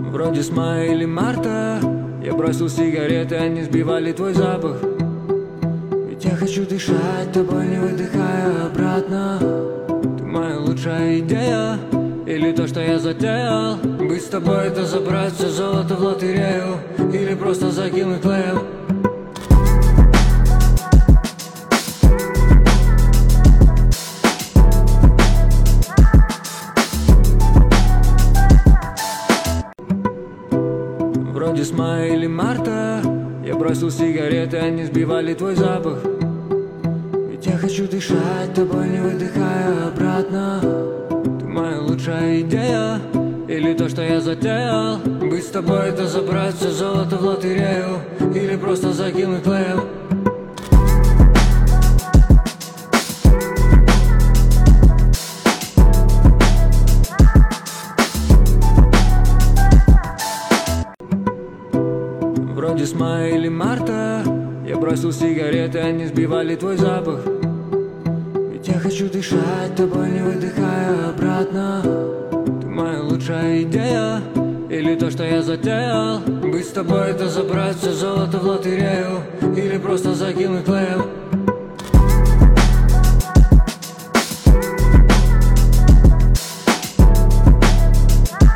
Вроде с мая или марта я бросил сигареты, они сбивали твой запах. Ведь я хочу дышать тобой, не выдыхая обратно. Ты моя лучшая идея, или то, что я затеял. Быть с тобой — это забрать все золото в лотерею, или просто закинуть клеем. Вроде с мая или марта я бросил сигареты, они сбивали твой запах. Ведь я хочу дышать тобой, не выдыхая обратно. Ты моя лучшая идея, или то, что я затеял. Быть с тобой — это забрать все золото в лотерею, или просто закинуть клеем. Вроде с мая или марта я бросил сигареты, они сбивали твой запах. Ведь я хочу дышать тобой, не выдыхая обратно. Ты моя лучшая идея, или то, что я затеял. Быть с тобой — это забрать все золото в лотерею, или просто закинуть клеем.